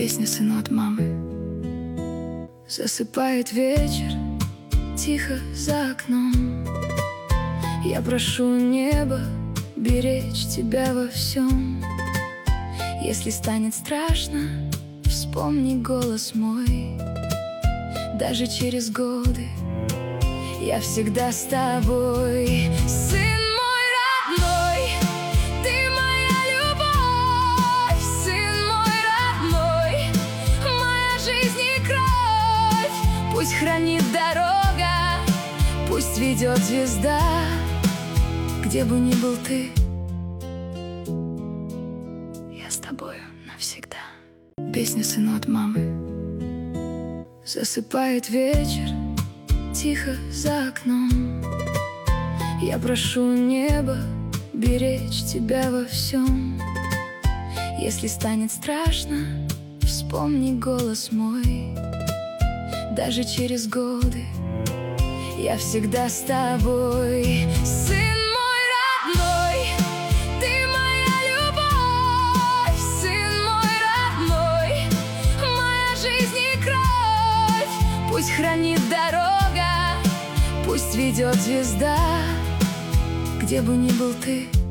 Песня сыну от мамы. Засыпает вечер, тихо за окном. Я прошу небо беречь тебя во всем. Если станет страшно, вспомни голос мой. Даже через годы я всегда с тобой. Сын мой родной, ты моя любовь. Сын мой родной, моя жизнь и кровь. Пусть хранит дорога, пусть ведет звезда. Где бы ни был ты, я с тобою навсегда. Песня сыну от мамы. Засыпает вечер, тихо за окном. Я прошу небо беречь тебя во всем. Если станет страшно, вспомни голос мой. Даже через годы я всегда с тобой. Сын мой родной, ты моя любовь. Сын мой родной, моя жизнь и кровь. Пусть хранит дорога, пусть ведет звезда. Где бы ни был ты,